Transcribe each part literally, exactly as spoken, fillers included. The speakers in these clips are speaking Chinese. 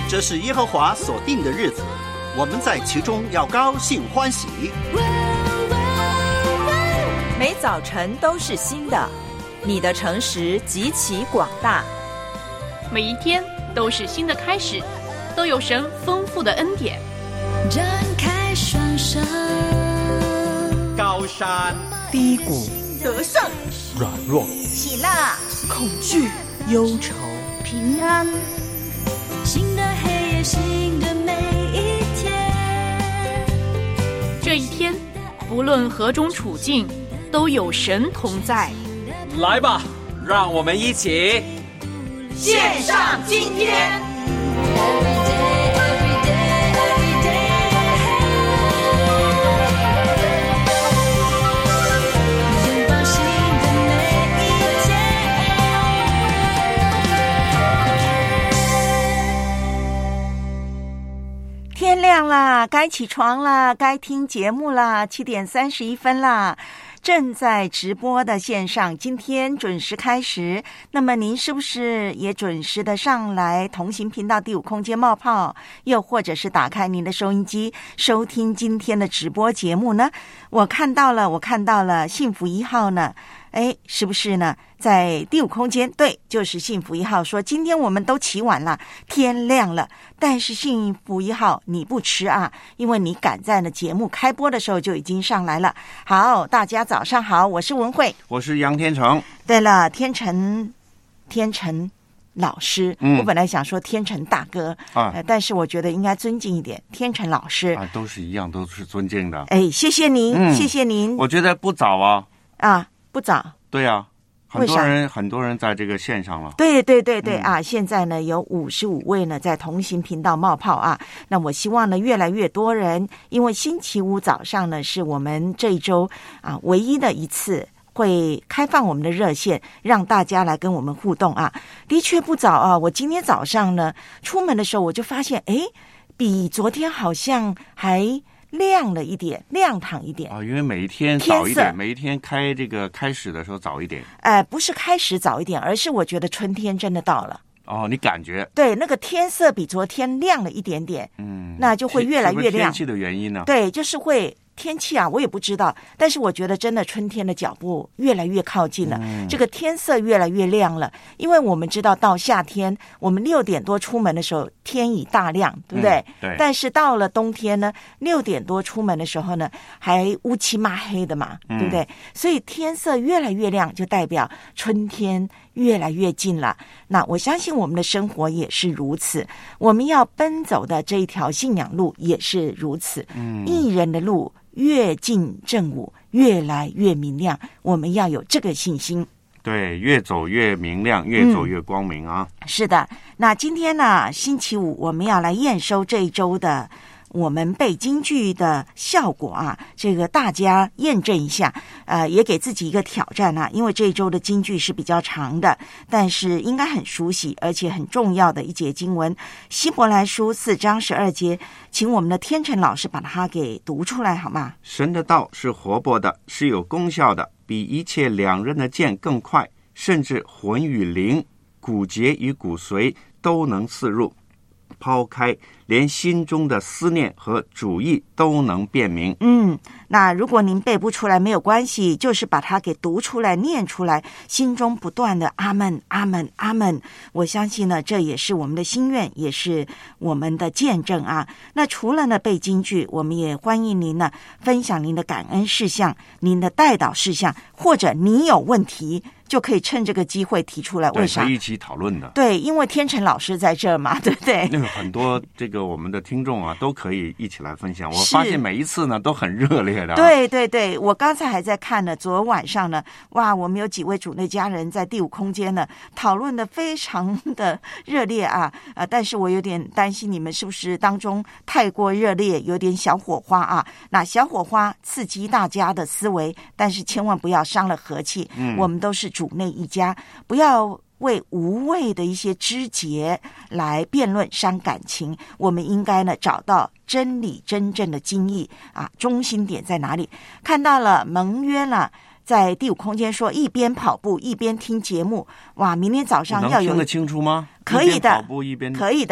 这是耶和华所定的日子，我们在其中要高兴欢喜。 每早晨都是新的，你的诚实极其广大。 每一天都是新的开始，都有神丰富的恩典。 张开双手， 高山低谷， 得胜， 软弱， 喜乐， 恐惧，忧愁， 平安。 新的黑夜，新的每一天。 这一天，不论何种处境，都有神同在。 来吧，让我们一起献上今天。 天亮啦，该起床啦，该听节目啦，七点三十一分啦。正在直播的线上，今天准时开始。那么您是不是也准时的上来同行频道第五空间冒泡，又或者是打开您的收音机收听今天的直播节目呢？我看到了，我看到了幸福一号呢。哎，是不是呢？在第五空间，对，就是幸福一号说，今天我们都起晚了，天亮了，但是幸福一号你不迟啊，因为你赶在呢节目开播的时候就已经上来了。好，大家早上好，我是文慧， 我是杨天成。 对了，天成，天成老师，嗯、我本来想说天成大哥啊、呃，但是我觉得应该尊敬一点，天成老师啊，都是一样，都是尊敬的。 哎，谢谢您，嗯、谢谢您。 我觉得不早啊。 啊。不早， 对啊，很多人很多人在这个线上了。 对对对对、嗯、啊！现在呢有五十五位呢在同行频道冒泡啊。那我希望呢越来越多人，因为星期五早上呢是我们这一周啊唯一的一次会开放我们的热线，让大家来跟我们互动啊。的确不早啊，我今天早上呢出门的时候我就发现，哎，比昨天好像还亮了一点，亮堂一点啊、哦，因为每一天早一点，每一天开这个开始的时候早一点。 呃，不是开始早一点，而是我觉得春天真的到了。 哦，你感觉？ 对，那个天色比昨天亮了一点点，嗯，那就会越来越亮。是不是天气的原因呢？ 对，就是会。天气啊，我也不知道，但是我觉得真的春天的脚步越来越靠近了、嗯、这个天色越来越亮了，因为我们知道到夏天我们六点多出门的时候天已大亮，对不对、嗯、对，但是到了冬天呢，六点多出门的时候呢还乌漆嘛黑的嘛、嗯、对不对？所以天色越来越亮就代表春天越来越近了。那我相信我们的生活也是如此，我们要奔走的这一条信仰路也是如此，嗯，义人的路越近正午，越来越明亮，我们要有这个信心。 对，越走越明亮，越走越光明啊、 嗯、是的。那今天呢星期五我们要来验收这一周的我们背京剧的效果啊，这个大家验证一下，呃，也给自己一个挑战啊，因为这一周的京剧是比较长的，但是应该很熟悉而且很重要的一节经文，希伯来书四章十二节，请我们的天成老师把它给读出来好吗？ 神的道是活泼的，是有功效的，比一切两刃的剑更快，甚至魂与灵、骨节与骨髓都能刺入，抛开，连心中的思念和主意都能辨明。 嗯，那如果您背不出来没有关系，就是把它给读出来念出来，心中不断的阿们阿们阿们。我相信呢这也是我们的心愿，也是我们的见证啊。那除了呢背京剧，我们也欢迎您呢分享您的感恩事项，您的代祷事项，或者你有问题就可以趁这个机会提出来。为啥？ 一起讨论的。 对，因为天成老师在这儿嘛，对不对？ 那个很多这个我们的听众啊都可以一起来分享。我发现每一次呢都很热烈的、啊。 对对对，我刚才还在看呢，昨晚上呢，哇，我们有几位主内家人在第五空间呢讨论的非常的热烈啊，呃，但是我有点担心你们是不是当中太过热烈，有点小火花啊。那小火花刺激大家的思维，但是千万不要伤了和气。嗯，我们都是主内一家，不要为无谓的一些枝节来辩论伤感情，我们应该呢找到真理真正的精义啊，中心点在哪里？看到了盟约了，在第五空间说一边跑步一边听节目，哇，明天早上要有能听得清楚吗？ 可以的， 跑步一边可以的。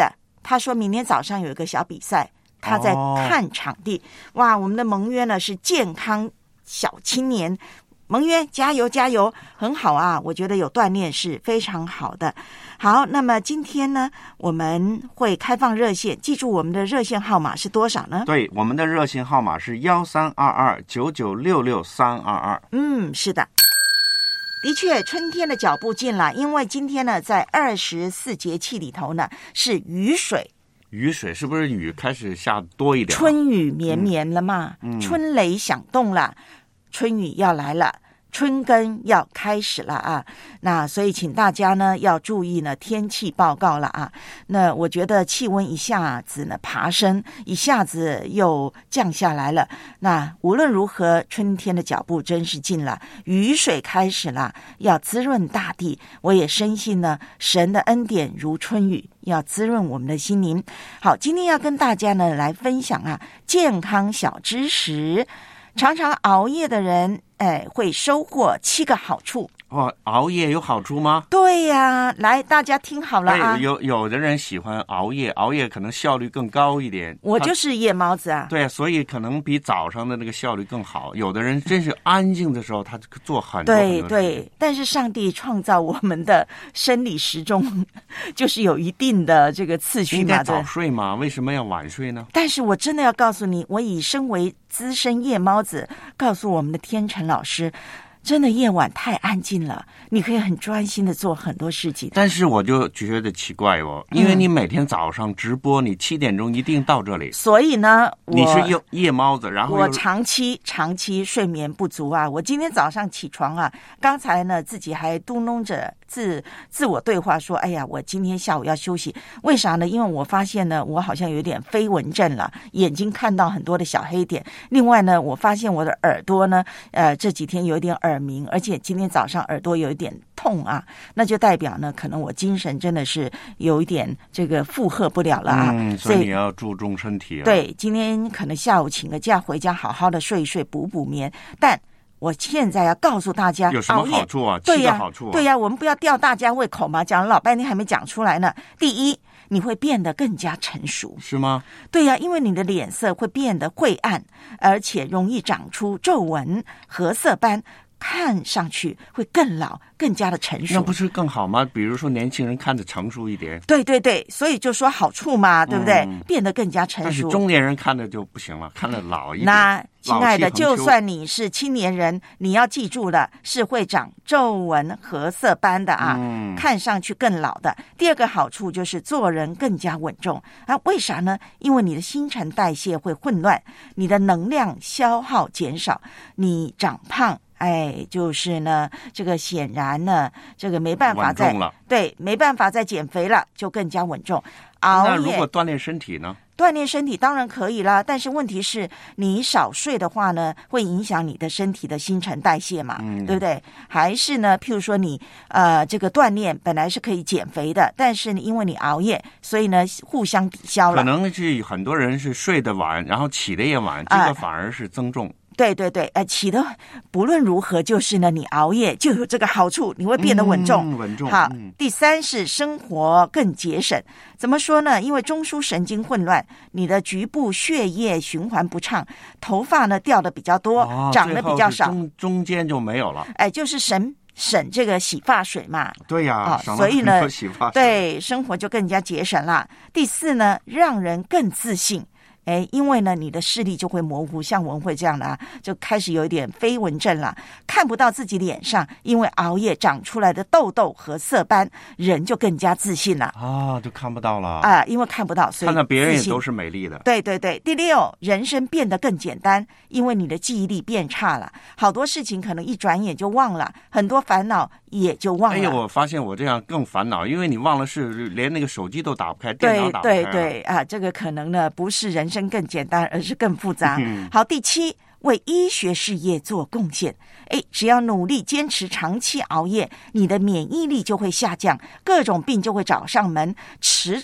他说明天早上有一个小比赛，他在看场地。哦、哇，我们的盟约呢是健康小青年。盟约加油加油，很好啊！我觉得有锻炼是非常好的。好，那么今天呢，我们会开放热线，记住我们的热线号码是多少呢？ 对，我们的热线号码是幺三二二九九六六三二二。 嗯，是的。的确，春天的脚步近了，因为今天呢，在二十四节气里头呢是雨水。 雨水是不是雨开始下多一点？ 春雨绵绵了嘛， 嗯、 春雷响动了。春雨要来了，春耕要开始了啊！那所以请大家呢要注意呢天气报告了啊。那我觉得气温一下子呢爬升，一下子又降下来了。那无论如何，春天的脚步真是近了，雨水开始了，要滋润大地。我也深信呢，神的恩典如春雨，要滋润我们的心灵。好，今天要跟大家呢来分享啊健康小知识。常常熬夜的人，哎，会收获七个好处。 哦，熬夜有好处吗？ 对呀、啊，来，大家听好了啊。 有有的人喜欢熬夜，熬夜可能效率更高一点。 我就是夜猫子啊。 对，所以可能比早上的那个效率更好。有的人真是安静的时候，他做很多对很多对，但是上帝创造我们的生理时钟，就是有一定的这个次序嘛。 应该早睡嘛？为什么要晚睡呢？ 但是我真的要告诉你，我以身为资深夜猫子，告诉我们的天成老师。真的夜晚太安静了，你可以很专心的做很多事情。 但是我就觉得奇怪哦，因为你每天早上直播，嗯、你七点钟一定到这里， 所以呢， 你是夜夜猫子，然后我长期长期睡眠不足啊。我今天早上起床啊，刚才呢自己还嘟哝着自自我对话说：“哎呀，我今天下午要休息。”为啥呢？因为我发现呢，我好像有点飞蚊症了，眼睛看到很多的小黑点。另外呢，我发现我的耳朵呢，呃，这几天有一点耳鸣，而且今天早上耳朵有一点痛啊，那就代表呢，可能我精神真的是有一点这个负荷不了了啊。 嗯，所以你要注重身体啊。 对，今天可能下午请个假回家，好好的睡一睡，补补眠。但我现在要告诉大家， 有什么好处啊？ 对呀、 七个好处啊， 对呀、啊，我们不要吊大家胃口嘛。讲了老半天还没讲出来呢。第一，你会变得更加成熟， 是吗？ 对呀、啊，因为你的脸色会变得晦暗，而且容易长出皱纹和色斑。看上去会更老，更加的成熟， 那不是更好吗？比如说年轻人看着成熟一点， 对对对，所以就说好处嘛，对不对？嗯、变得更加成熟。 但是中年人看着就不行了，看着老一点。 那亲爱的，就算你是青年人，你要记住了，是会长皱纹和色斑的啊，嗯、看上去更老的。第二个好处就是做人更加稳重啊，为啥呢？因为你的新陈代谢会混乱，你的能量消耗减少，你长胖。哎，就是呢，这个显然呢，这个没办法再对，没办法再减肥了，就更加稳重。熬夜， 那如果锻炼身体呢？ 锻炼身体当然可以啦，但是问题是你少睡的话呢，会影响你的身体的新陈代谢嘛，嗯、对不对？还是呢，譬如说你呃这个锻炼本来是可以减肥的，但是呢，因为你熬夜，所以呢互相抵消了。 可能是很多人是睡得晚，然后起得也晚，这个反而是增重。呃对对对，呃，起的不论如何，就是呢，你熬夜就有这个好处，你会变得稳重。 嗯、稳重。 好， 嗯、 第三是生活更节省。怎么说呢？因为中枢神经混乱，你的局部血液循环不畅，头发呢掉的比较多， 哦、 长得比较少， 中中间就没有了。 哎，就是省省这个洗发水嘛。 对呀、啊， 哦、所以呢， 洗发水对生活就更加节省了。第四呢，让人更自信。哎，因为呢，你的视力就会模糊，像文慧这样的啊，就开始有一点飞蚊症了，看不到自己脸上因为熬夜长出来的痘痘和色斑，人就更加自信了啊，就看不到了啊，因为看不到，所以看到别人也都是美丽的。 对对对，第六，人生变得更简单，因为你的记忆力变差了，好多事情可能一转眼就忘了，很多烦恼也就忘了。 哎呀，我发现我这样更烦恼，因为你忘了是连那个手机都打不开，电脑打不开、啊。 对对对啊，这个可能呢不是人生更简单，而是更复杂。 嗯、 好，第七，为医学事业做贡献。哎，只要努力坚持长期熬夜，你的免疫力就会下降，各种病就会找上门，迟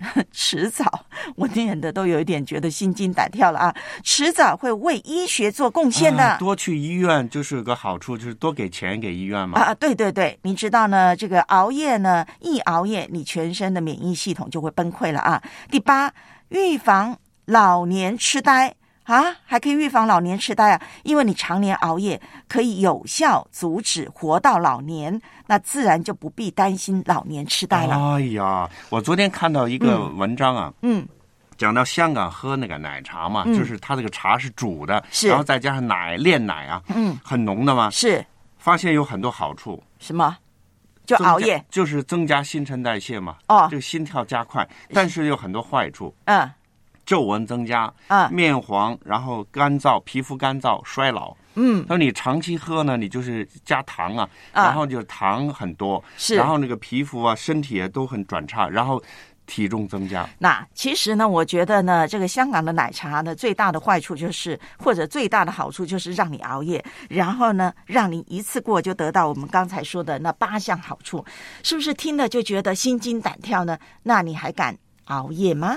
迟早，我念的都有一点觉得心惊胆跳了啊！迟早会为医学做贡献的。 啊、多去医院就是有个好处，就是多给钱给医院嘛。 啊，对对对，你知道呢，这个熬夜呢，一熬夜，你全身的免疫系统就会崩溃了啊。第八，预防老年痴呆。啊，还可以预防老年痴呆啊！因为你常年熬夜，可以有效阻止活到老年，那自然就不必担心老年痴呆了。 哎呀，我昨天看到一个文章啊， 嗯， 讲到香港喝那个奶茶嘛， 嗯、 就是它这个茶是煮的， 是， 然后再加上奶炼奶啊， 嗯， 很浓的嘛， 是， 发现有很多好处。 什么？就熬夜， 就是增加新陈代谢嘛， 哦， 这个心跳加快，但是有很多坏处。 嗯。 皱纹增加， 啊， 面黄，然后干燥，皮肤干燥，衰老。 嗯， 说你长期喝呢，你就是加糖啊， 啊然后就糖很多， 是， 然后那个皮肤啊、身体啊都很转差，然后体重增加。 那其实呢，我觉得呢，这个香港的奶茶呢，最大的坏处就是，或者最大的好处就是让你熬夜，然后呢，让你一次过就得到我们刚才说的那八项好处，是不是听了就觉得心惊胆跳呢？那你还敢熬夜吗？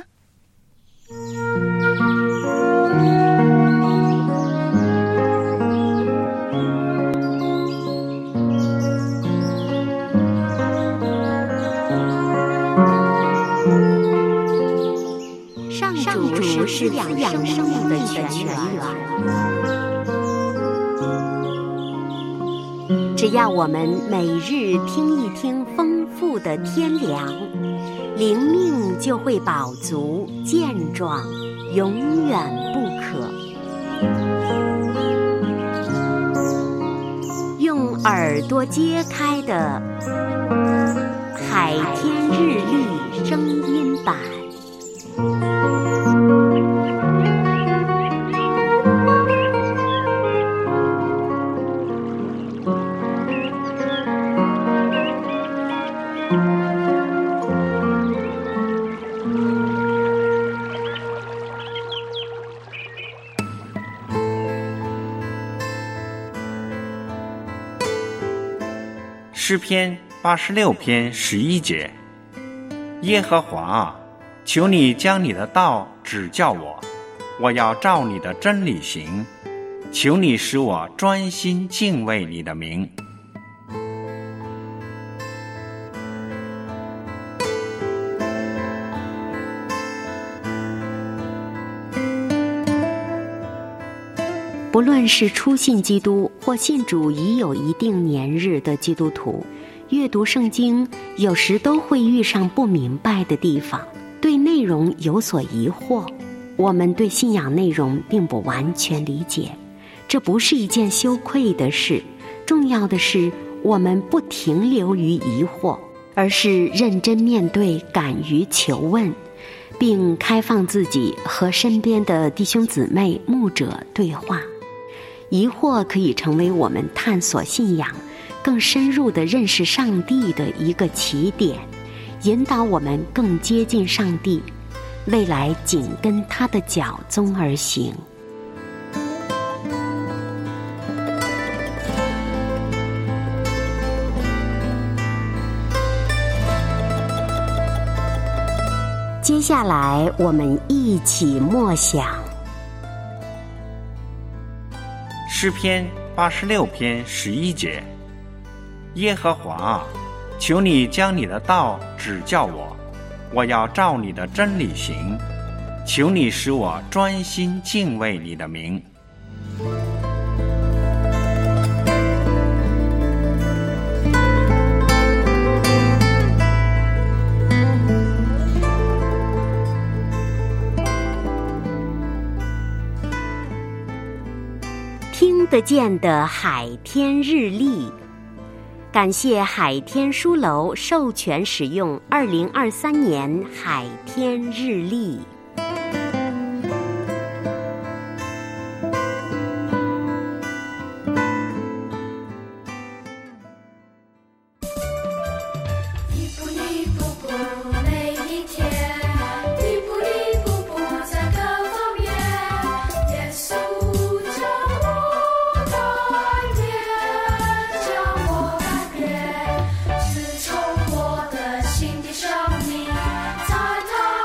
上主是养养生命的泉源，只要我们每日听一听丰富的天粮，灵命就会饱足健壮，永远不渴。用耳朵揭开的海天日历声音版。 诗篇八十六篇十一节，耶和华啊，求你将你的道指教我，我要照你的真理行，求你使我专心敬畏你的名。 不论是初信基督或信主已有一定年日的基督徒，阅读圣经有时都会遇上不明白的地方，对内容有所疑惑。我们对信仰内容并不完全理解，这不是一件羞愧的事。重要的是，我们不停留于疑惑，而是认真面对，敢于求问，并开放自己和身边的弟兄姊妹、牧者对话。疑惑可以成为我们探索信仰、更深入地认识上帝的一个起点，引导我们更接近上帝，未来紧跟他的脚踪而行。接下来，我们一起默想诗篇八十六篇十一节，耶和华啊，求你将你的道指教我，我要照你的真理行，求你使我专心敬畏你的名。 听得见的海天日历，感谢海天书楼授权使用二零二三年海天日历。 从我的心底生命，在他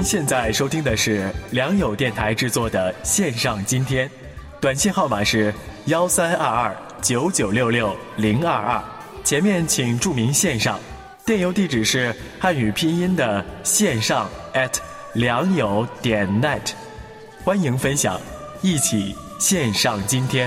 现在收听的是良友电台制作的线上今天，短信号码是幺三二二九九六六零二二，前面请注明线上，电邮地址是汉语拼音的线上 at 良友点 net， 欢迎分享，一起线上今天。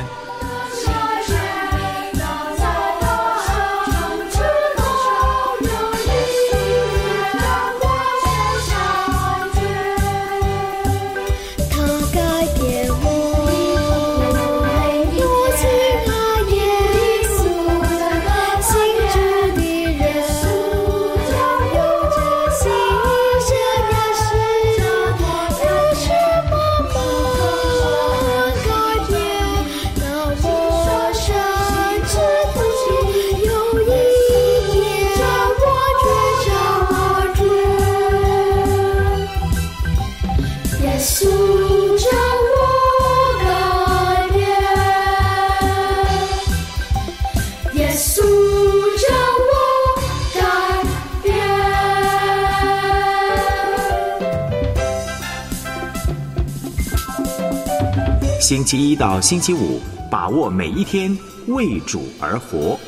星期一到星期五，把握每一天，为主而活。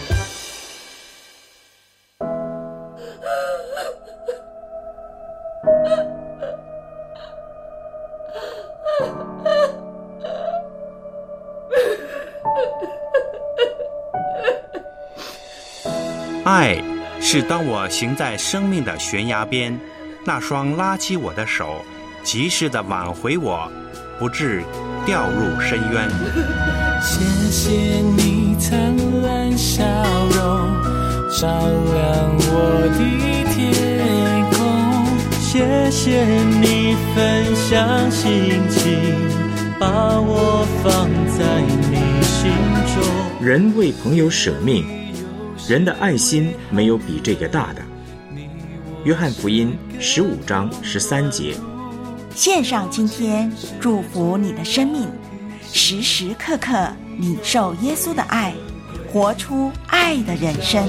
爱是当我行在生命的悬崖边，那双拉起我的手，及时地挽回我，不致掉入深渊。 谢谢你灿烂笑容，照亮我的天空。谢谢你分享心情，把我放在你心中。 人为朋友舍命，人的爱心没有比这个大的。约翰福音十五章十三节。 献上今天，祝福你的生命，时时刻刻领受耶稣的爱，活出爱的人生。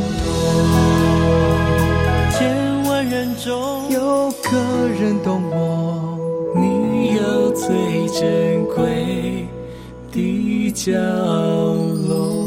千万人中有个人懂我，你有最珍贵的角落。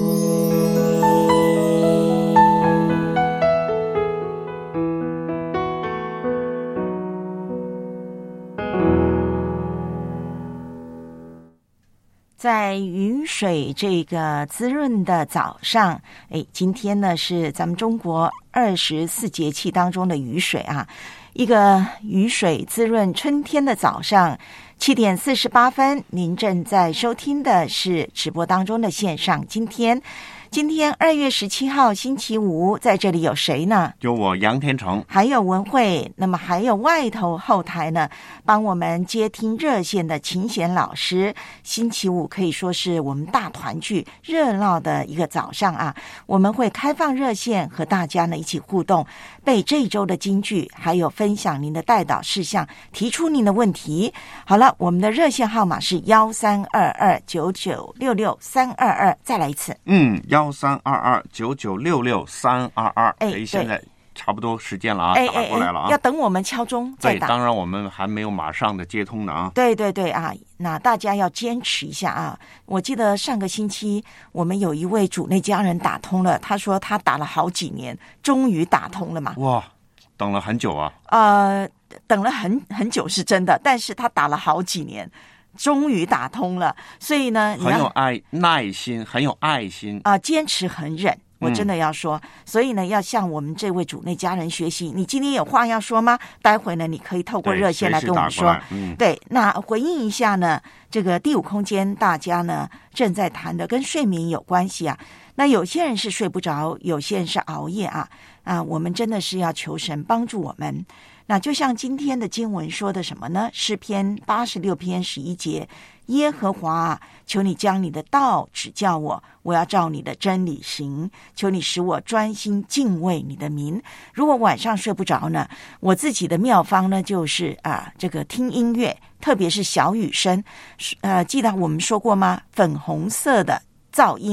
在雨水这个滋润的早上，哎，今天呢是咱们中国二十四节气当中的雨水啊，一个雨水滋润春天的早上，七点四十八分，您正在收听的是直播当中的线上今天。今天二月十七号星期五，在这里有谁呢？ 有我杨天成， 还有文慧，那么还有外头后台呢，帮我们接听热线的秦贤老师。星期五可以说是我们大团聚热闹的一个早上啊，我们会开放热线和大家呢一起互动，背这一周的金句，还有分享您的代祷事项，提出您的问题。好了，我们的热线号码是幺三二二九九六六三二二，再来一次。 嗯。幺三二二九九六六三二二， 哎， 现在差不多时间了啊， 哎打过来了啊， 要等我们敲钟再打。 对，当然我们还没有马上的接通的啊。 对对对啊，那大家要坚持一下啊！我记得上个星期我们有一位主内家人打通了，他说他打了好几年，终于打通了嘛。 哇，等了很久啊。 呃，等了很很久是真的，但是他打了好几年。终于打通了，所以呢， 很有爱耐心，很有爱心啊、呃，坚持恒忍，我真的要说、嗯，所以呢，要向我们这位主内家人学习。你今天有话要说吗？待会呢，你可以透过热线来跟我们说。 嗯、 对，那回应一下呢，这个第五空间大家呢正在谈的跟睡眠有关系啊。那有些人是睡不着，有些人是熬夜啊啊，我们真的是要求神帮助我们。那就像今天的经文说的什么呢？诗篇八十六篇十一节，耶和华啊，求你将你的道指教我，我要照你的真理行。求你使我专心敬畏你的名。如果晚上睡不着呢，我自己的妙方呢，就是啊，这个听音乐，特别是小雨声。呃，记得我们说过吗？粉红色的噪音。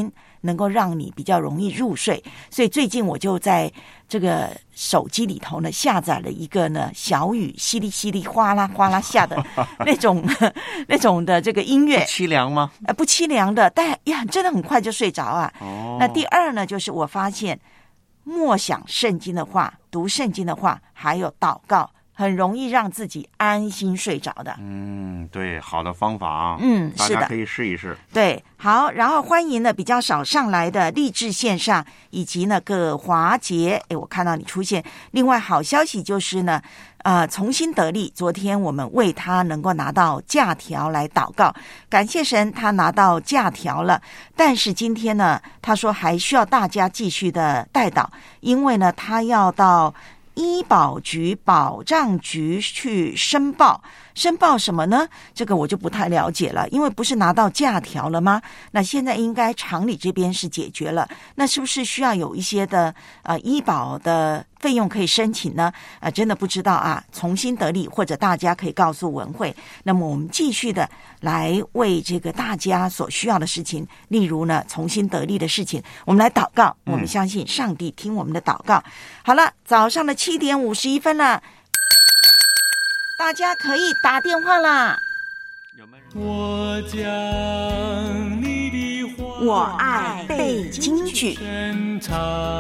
能够让你比较容易入睡。所以最近我就在这个手机里头呢下载了一个呢小雨淅沥淅沥哗啦哗啦下的那种那种的这个音乐。 不凄凉吗？ 呃，不凄凉的，但呀，真的很快就睡着啊。 哦。 那第二呢，就是我发现默想圣经的话，读圣经的话，还有祷告，很容易让自己安心睡着的。 嗯，对，好的方法。 嗯，是的， 大家可以试一试。 对，好，然后欢迎呢比较少上来的励志线上，以及那个华杰，哎，我看到你出现。另外，好消息就是呢，呃，重新得力。昨天我们为他能够拿到假条来祷告，感谢神，他拿到假条了。但是今天呢，他说还需要大家继续的代祷，因为呢，他要到医保局、保障局去申报，申报什么呢？这个我就不太了解了，因为不是拿到假条了吗？那现在应该厂里这边是解决了，那是不是需要有一些的呃医保的费用可以申请呢？呃，真的不知道啊。重新得力，或者大家可以告诉文慧。那么我们继续的来为这个大家所需要的事情，例如呢重新得力的事情，我们来祷告。我们相信上帝听我们的祷告。嗯、好了，早上的七点五十一分了，大家可以打电话啦。 我将你的话， 我爱背京剧， 深藏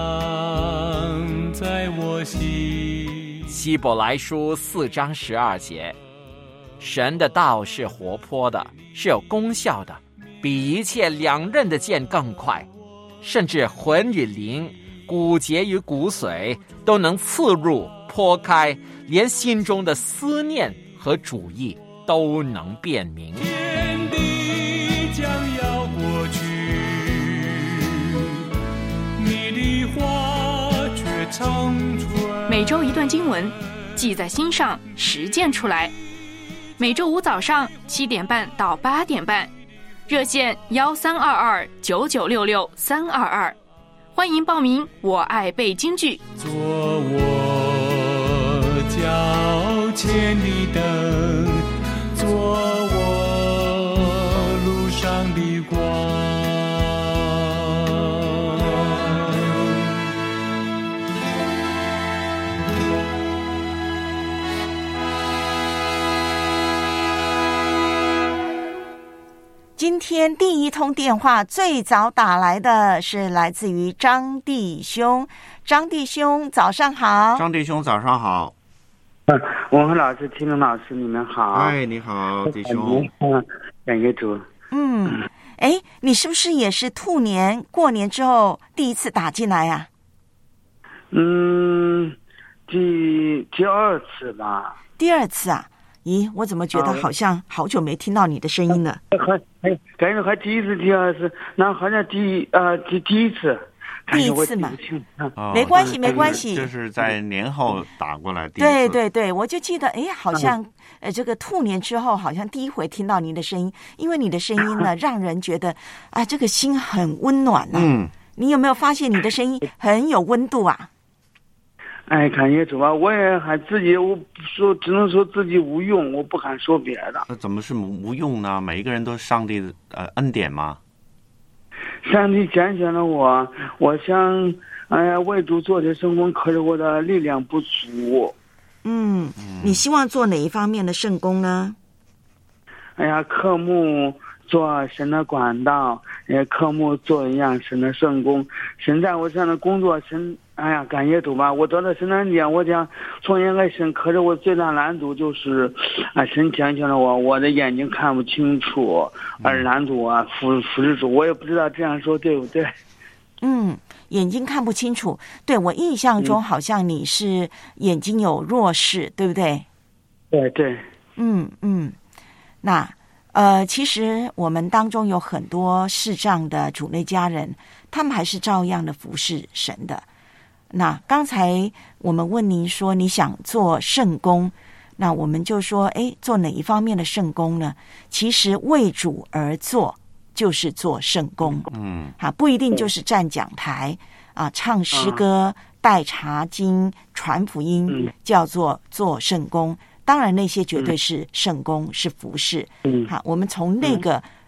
在我心。 希伯来书四章十二节，神的道是活泼的，是有功效的，比一切两刃的剑更快，甚至魂与灵、骨节与骨髓都能刺入剖开，连心中的思念和主意都能辨明。 天地将要过去，你的话却长存。 每周一段经文，记在心上，实践出来。每周五早上七点半到八点半，热线幺三二二九九六六三二二，欢迎报名。我爱背京剧， 做我脚前的灯，做我路上的光。 今天第一通电话最早打来的是来自于张弟兄，张弟兄早上好。 张弟兄早上好。 嗯，文慧老师、听众老师，你们好。 哎，你好，弟兄。 嗯，感谢主。 嗯，哎，你是不是也是兔年过年之后第一次打进来呀、 啊？嗯，第第二次吧。 第二次啊？咦，我怎么觉得好像好久没听到你的声音了？ 还还感觉还第一次、第二次，那好像第呃第第一次。 第一次嘛， 哦、 没关系，没关系， 就是在年后打过来第一次。 对对对，我就记得，哎，好像、嗯、呃，这个兔年之后，好像第一回听到您的声音，因为你的声音呢，让人觉得啊，这个心很温暖呐、啊。嗯，你有没有发现你的声音很有温度啊？ 哎，感谢主啊！我也还自己，我说只能说自己无用，我不敢说别的。 那怎么是无用呢？每一个人都是上帝的呃恩典吗？ 上帝拣选了我，我想，哎呀，为主做点圣工，可是我的力量不足。 嗯，你希望做哪一方面的圣工呢？ 哎呀，科目做神的管道，也科目做一样神的圣工。神在我身上的工作，神，哎呀，感谢主吧！我得了神的恩典，我想从应该神，可是我最大难度就是，啊，神拣选了我，我的眼睛看不清楚，而难度啊，服服侍主，我也不知道这样说对不对。 嗯，眼睛看不清楚，对，我印象中好像你是眼睛有弱视，对不对？ 对对。 嗯嗯，那。呃，其实我们当中有很多视障的主内家人，他们还是照样的服侍神的。那刚才我们问您说你想做圣工，那我们就说，哎，做哪一方面的圣工呢？其实为主而做就是做圣工，嗯，啊，不一定就是站讲台啊，唱诗歌、带查经、传福音，叫做做圣工。当然，那些绝对是圣工，嗯、是服侍。嗯，好，我们从那个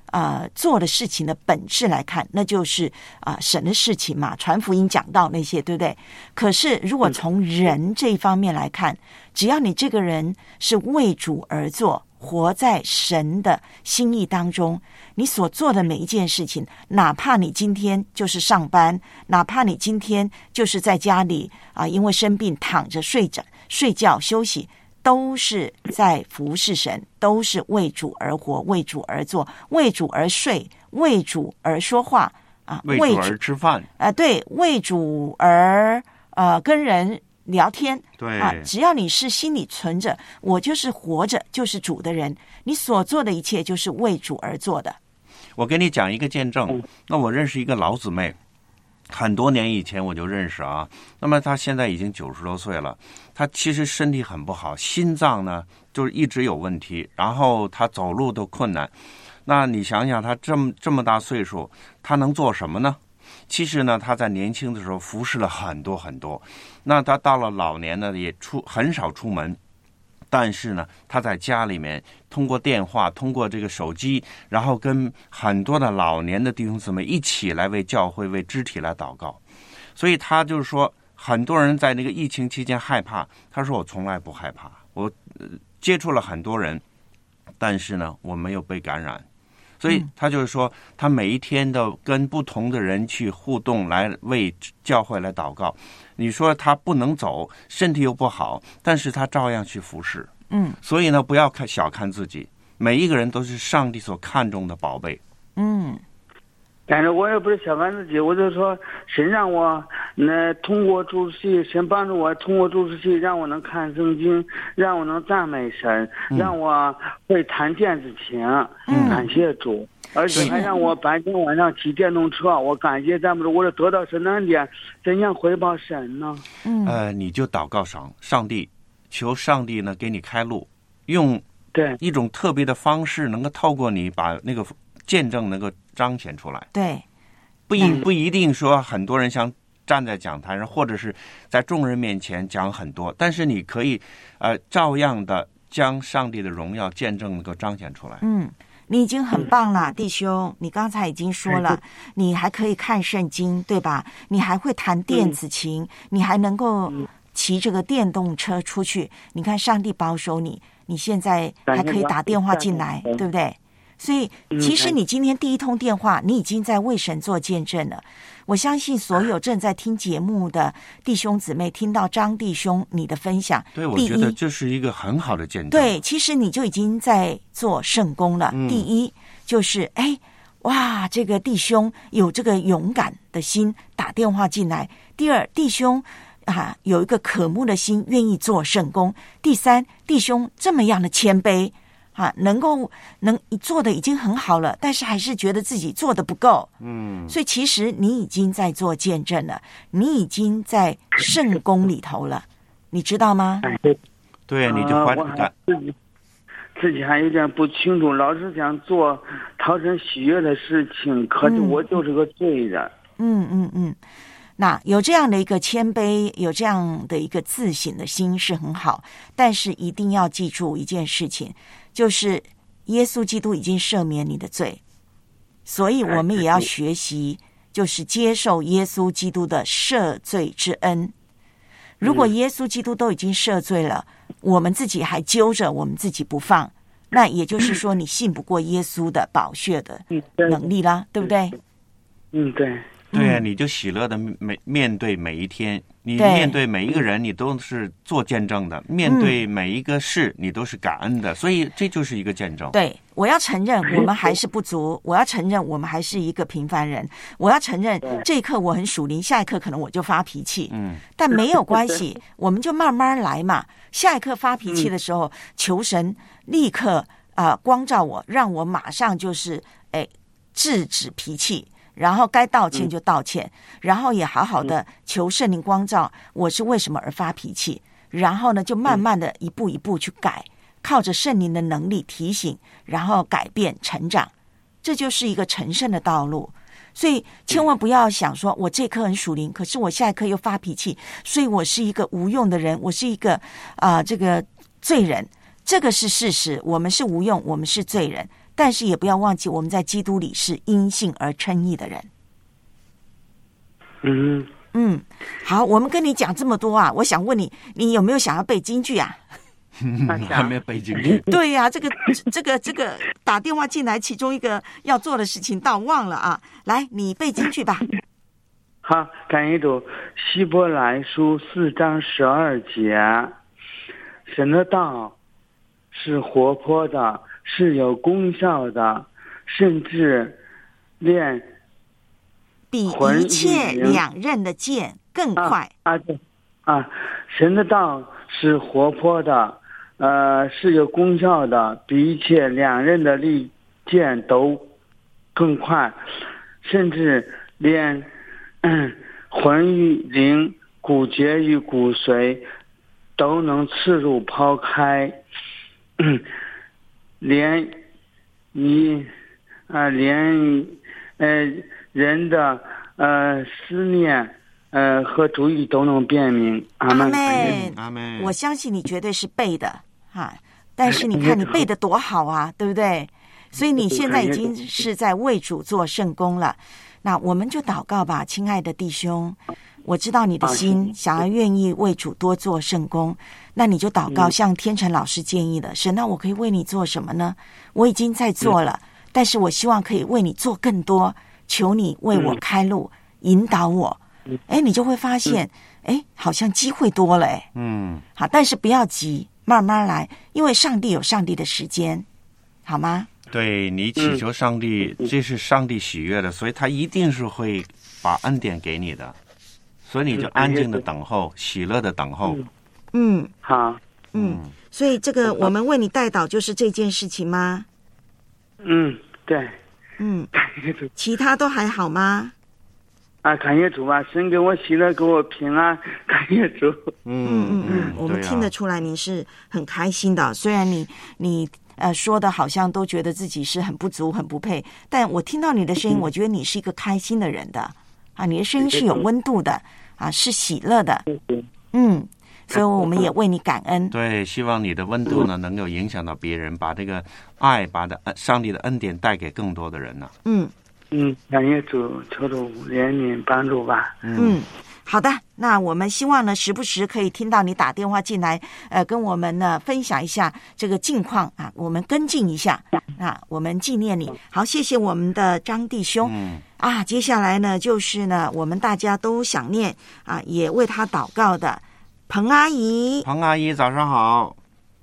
呃做的事情的本质来看，那就是啊、呃、神的事情嘛，传福音讲道那些，对不对？可是如果从人这一方面来看，只要你这个人是为主而做，活在神的心意当中，你所做的每一件事情，哪怕你今天就是上班，哪怕你今天就是在家里啊、呃，因为生病躺着睡着睡觉休息，都是在服侍神，都是为主而活，为主而做，为主而睡，为主而说话啊， 为主而吃饭啊、呃，对，为主而呃跟人聊天， 对啊，只要你是心里存着我就是活着就是主的人，你所做的一切就是为主而做的。 我跟你讲一个见证，那我认识一个老姊妹，很多年以前我就认识啊。那么她现在已经九十多岁了，她其实身体很不好，心脏呢就是一直有问题，然后她走路都困难。那你想想，她这么这么大岁数，她能做什么呢？其实呢，他在年轻的时候服侍了很多很多，那他到了老年呢，也出很少出门，但是呢，他在家里面通过电话，通过这个手机，然后跟很多的老年的弟兄姊妹一起来为教会、为肢体来祷告。所以他就是说，很多人在那个疫情期间害怕，他说我从来不害怕，我、呃、接触了很多人，但是呢，我没有被感染。所以他就是说，他每一天都跟不同的人去互动，来为教会来祷告。你说他不能走，身体又不好，但是他照样去服侍。 嗯， 所以呢，不要看小看自己，每一个人都是上帝所看重的宝贝。 嗯， 但是我也不是小看自己，我就说神让我那通过主持器，神帮助我通过主持器，让我能看圣经，让我能赞美神， 嗯、 让我会弹电子琴，嗯、感谢主，而且还让我白天晚上骑电动车，我感谢咱们，我这得到神的恩典，怎样回报神呢？ 嗯， 呃，你就祷告上上帝，求上帝呢给你开路，用对一种特别的方式，能够透过你把那个见证能够彰显出来。 对， 不一不一定说很多人想站在讲台上，或者是在众人面前讲很多，但是你可以呃照样的将上帝的荣耀见证能够彰显出来。 嗯，你已经很棒了，弟兄。你刚才已经说了，你还可以看圣经，对吧？你还会弹电子琴，嗯、你还能够骑这个电动车出去。你看，上帝保守你，你现在还可以打电话进来，对不对？所以，其实你今天第一通电话，你已经在为神做见证了。我相信所有正在听节目的弟兄姊妹，听到张弟兄你的分享， 对，我觉得这是一个很好的见证。 对，其实你就已经在做圣工了。 嗯、 第一就是，哎，哇，这个弟兄有这个勇敢的心打电话进来；第二，弟兄啊有一个渴慕的心，愿意做圣工；第三，弟兄这么样的谦卑。啊，能够能做的已经很好了，但是还是觉得自己做的不够。 嗯， 所以其实你已经在做见证了，你已经在圣工里头了，你知道吗？ 对，你就还感、呃、自己自己还有点不清楚，老是想做讨神喜悦的事情，可是我就是个罪人。 嗯嗯嗯。那有这样的一个谦卑，有这样的一个自省的心是很好，但是一定要记住一件事情，就是耶稣基督已经赦免你的罪，所以我们也要学习，就是接受耶稣基督的赦罪之恩。如果耶稣基督都已经赦罪了，我们自己还揪着我们自己不放，那也就是说你信不过耶稣的宝血的能力啦，对不对？ 嗯，对。 对啊，你就喜乐的每面对每一天，你面对每一个人，你都是做见证的；面对每一个事，你都是感恩的。所以这就是一个见证。 对，我要承认我们还是不足，我要承认我们还是一个平凡人，我要承认这一刻我很属灵，下一刻可能我就发脾气。 嗯， 但没有关系，我们就慢慢来嘛。下一刻发脾气的时候，求神立刻啊、呃、光照我，让我马上就是哎制止脾气。然后该道歉就道歉，嗯、然后也好好的求圣灵光照我是为什么而发脾气，然后呢就慢慢的一步一步去改，嗯、靠着圣灵的能力提醒，然后改变成长，这就是一个成圣的道路。所以千万不要想说我这刻很属灵，可是我下一刻又发脾气，所以我是一个无用的人，我是一个啊、呃、这个罪人，这个是事实，我们是无用，我们是罪人。 但是也不要忘记我们在基督里是因信而称义的人。 嗯嗯，好，我们跟你讲这么多啊，我想问你，你有没有想要背京剧啊？ 还没背进去。 对呀、啊，这个这个这个打电话进来，其中一个要做的事情倒忘了啊。来，你背京剧吧。 好，感谢主。希伯来书四章十二节，神的道是活泼的，是有功效的，甚至连比一切两刃的剑更快。 啊啊对啊，神的道是活泼的，呃，是有功效的，比一切两刃的利剑都更快，甚至连嗯魂与灵、骨节与骨髓都能刺入抛开，嗯、连你啊、呃、连呃人的呃思念呃和主意都能辨明。阿门。 阿门。我相信你绝对是背的哈，但是你看你背的多好啊，对不对？所以你现在已经是在为主做圣工了。那我们就祷告吧，亲爱的弟兄，我知道你的心想要愿意为主多做圣工，那你就祷告，像天成老师建议的，神，那我可以为你做什么呢？我已经在做了，但是我希望可以为你做更多，求你为我开路，引导我。哎，你就会发现，哎，好像机会多了，哎，嗯，好，但是不要急，慢慢来，因为上帝有上帝的时间，好吗？ 对，你祈求上帝，嗯、这是上帝喜悦的，所以他一定是会把恩典给你的，所以你就安静的等候，喜乐的等候。 嗯， 好， 嗯，所以这个我们为你代祷就是这件事情吗？ 嗯，对， 嗯，其他都还好吗？ 啊，感谢主吧，神给我喜乐，给我平安，感谢主。 嗯嗯嗯，我们听得出来你是很开心的，虽然你你。呃，说的好像都觉得自己是很不足、很不配，但我听到你的声音，我觉得你是一个开心的人的啊，你的声音是有温度的啊，是喜乐的，嗯，所以我们也为你感恩。 对，希望你的温度呢，能够影响到别人，把这个爱、把的上帝的恩典带给更多的人呢。 嗯嗯，感谢主，求主怜悯帮助吧。 嗯。好的，那我们希望呢，时不时可以听到你打电话进来，呃，跟我们呢分享一下这个近况啊，我们跟进一下啊，我们纪念你。好，谢谢我们的张弟兄、嗯、啊。接下来呢，就是呢，我们大家都想念啊，也为他祷告的彭阿姨。 彭阿姨，早上好。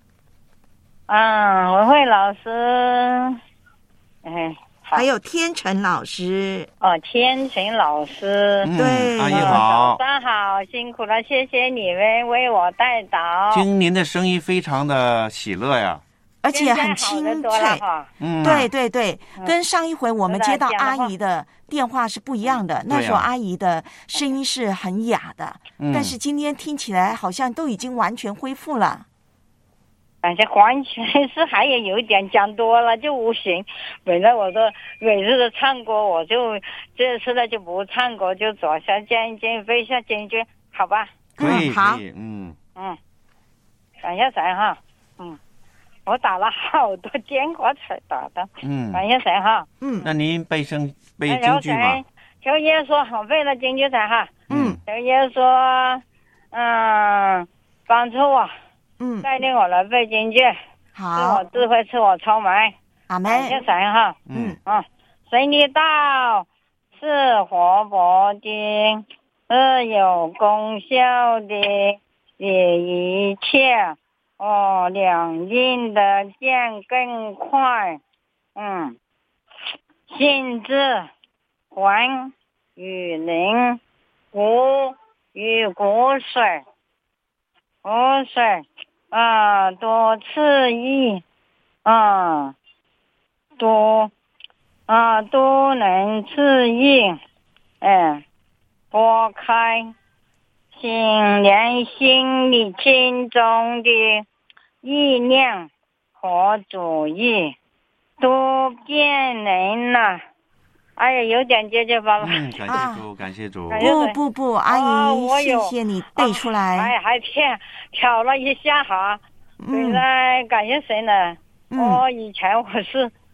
啊，文慧老师，哎。 还有天成老师哦，天成老师， 嗯、 对， 阿姨好， 早上好，辛苦了，谢谢你们为我带祷。 听您的声音非常的喜乐呀， 而且很清脆，嗯，对对对、嗯，跟上一回我们接到阿姨的电话是不一样的，嗯、那时候阿姨的声音是很哑的、嗯，但是今天听起来好像都已经完全恢复了。 感觉完全是还有有点讲多了就不行，本来我都每次都唱歌，我就这次呢就不唱歌，就左下尖尖背下尖尖，好吧？ 可以， 好， 嗯嗯，感谢神哈，嗯，我打了好多电话才打的，嗯，感谢神哈， 嗯， 那您背声背京剧吧。 求耶稣好背了京剧才哈，嗯，求耶稣，嗯，帮助我。 嗯， 带领我来背京剧， 好， 赐我智慧，赐我聪明， 阿门。 感谢神哈， 嗯啊，神的道是活泼的，是有功效的，比一切哦两刃的剑更快，嗯，性质魂与灵，骨与骨髓。骨髓啊，多刺激啊，多啊都能刺激，哎，拨开心连心里心中的意念和主意，都变能了。哎呀，有点结结巴巴。 嗯，感谢主，啊、感谢主。 不不不，阿姨，哦、谢谢你背出来。 哎，还跳跳了一下哈。嗯。本来感谢神呢。嗯。我以前我是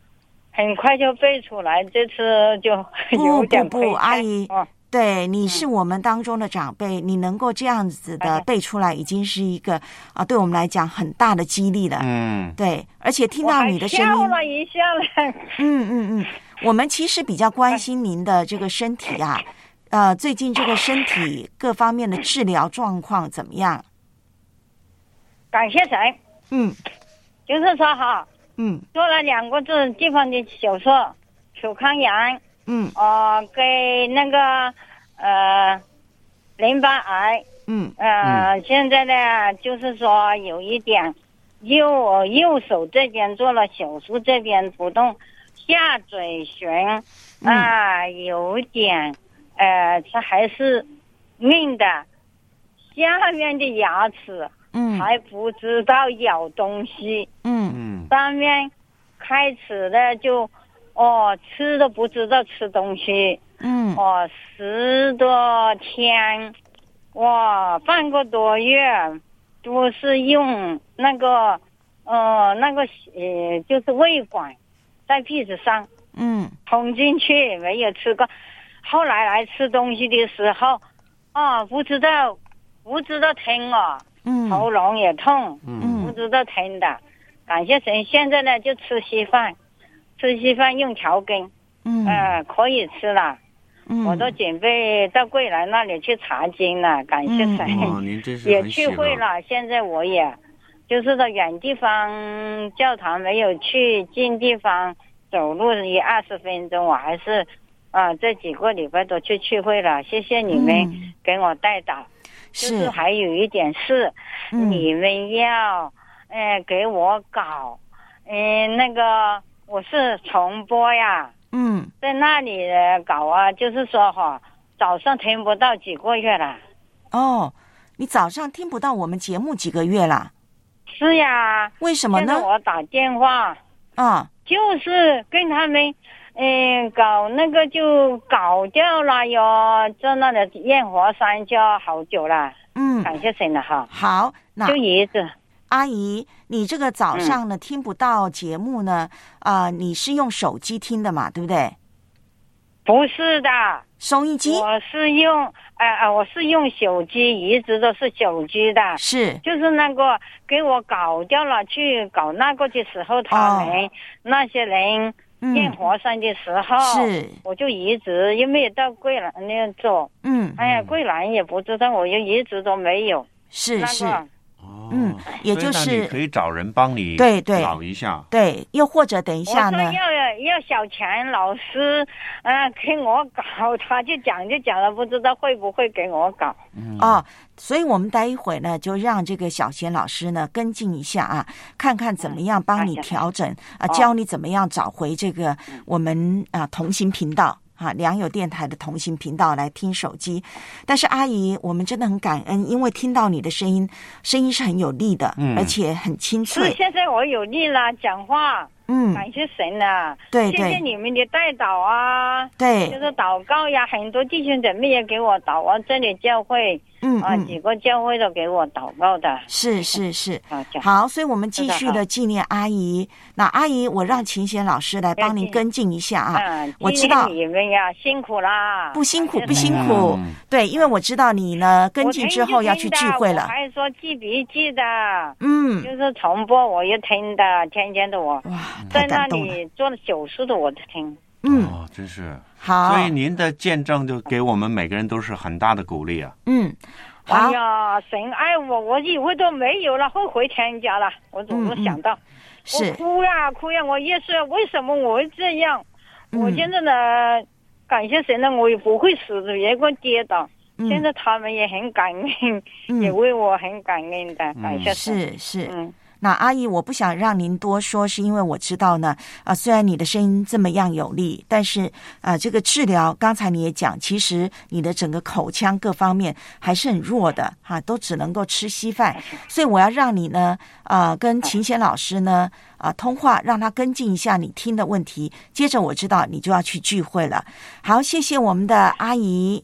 很快就背出来，这次就有点不不不，阿姨。哦，对，你是我们当中的长辈，嗯、你能够这样子的背出来，已经是一个啊，对我们来讲很大的激励了。嗯，对，而且听到你的声音， 我还笑了一下了。 嗯嗯嗯，我们其实比较关心您的这个身体啊，呃，最近这个身体各方面的治疗状况怎么样？ 感谢神。嗯，就是说哈，嗯，做了两个这地方的手术，口腔炎。嗯，哦，给那个呃淋巴癌，嗯，呃，嗯、现在呢，就是说有一点右右手这边做了手术，这边不动，下嘴唇啊、呃、有点呃，它还是硬的，下面的牙齿嗯还不知道咬东西，嗯嗯，上面开始的就。哦，吃都不知道吃东西，嗯，哦，十多天，哇，半个多月都是用那个，呃，那个呃，就是胃管在鼻子上，嗯，捅进去没有吃过，后来来吃东西的时候，啊，不知道不知道疼哦，嗯，喉咙也痛，嗯，不知道疼的，感谢神，现在呢就吃稀饭。吃稀饭用调羹，嗯，呃，可以吃了。嗯，我都准备到桂兰那里去查经了，感谢神。 嗯哦、您真是也去会了，现在我也就是到远地方教堂没有去，近地方走路也二十分钟，我还是啊、呃、这几个礼拜都去去会了。谢谢你们给我带导。嗯、就是还有一点事，嗯、你们要呃给我搞，嗯、呃、那个。我是重播呀，嗯，在那里搞啊，就是说哈，早上听不到几个月了。 哦，你早上听不到我们节目几个月了？ 是呀。 为什么呢？ 现在我打电话啊，就是跟他们，嗯、呃，搞那个就搞掉了哟，在那里焰火山就好久了。嗯，感谢神了哈。 好，那就一直。 阿姨，你这个早上呢、嗯、听不到节目呢？啊、呃，你是用手机听的嘛，对不对？ 不是的， 收音机。 我是用，呃呃，我是用手机，一直都是手机的。 是， 就是那个给我搞掉了，去搞那个的时候，他们、哦、那些人验火山的时候， 是、嗯， 我就一直又没有到桂兰那做。嗯，哎呀，桂兰也不知道，我就一直都没有。 是、那个、是。 嗯，也就是你可以找人帮你对对搞一下， 对，又或者等一下呢， 我说要要小钱老师，呃，给我搞，他就讲就讲了，不知道会不会给我搞。 嗯、哦，所以我们待一会呢，就让这个小贤老师呢跟进一下啊，看看怎么样帮你调整、嗯、啊，教你怎么样找回这个我们啊同行频道。啊，良友电台的同行频道来听手机，但是阿姨，我们真的很感恩，因为听到你的声音，声音是很有力的，嗯，而且很清脆。 是，现在我有力了，讲话，嗯，感谢神啊， 对， 谢谢你们的带导啊， 对， 就是祷告呀，很多弟兄姊妹也给我祷告，这里教会，嗯啊，几个教会都给我祷告的， 是是是，好，所以我们继续的纪念阿姨。那阿姨，我让秦贤老师来帮您跟进一下啊， 嗯、 我知道你们呀辛苦啦， 不辛苦不辛苦，嗯、对，因为我知道你呢跟进之后要去聚会了， 我还说记笔记的，嗯，就是重播我也听的，天天的我哇， 在那里做了手术的我听， 嗯， 哦，真是好， 所以您的见证就给我们每个人都是很大的鼓励啊， 嗯。 哎呀，神爱我，我以为都没有了，会回天家了。我总是想到， 嗯、 我哭呀哭呀，我也是，为什么我会这样？嗯、我现在呢，感谢神呢，我也不会死的，也会跌倒。嗯、现在他们也很感恩，嗯、也为我很感恩的，感谢神。是是，嗯。那阿姨，我不想让您多说，是因为我知道呢，啊、呃，虽然你的声音这么样有力，但是啊、呃，这个治疗，刚才你也讲，其实你的整个口腔各方面还是很弱的，哈、啊，都只能够吃稀饭，所以我要让你呢，啊、呃，跟秦贤老师呢，啊、呃，通话，让他跟进一下你听的问题。接着我知道你就要去聚会了，好，谢谢我们的阿姨。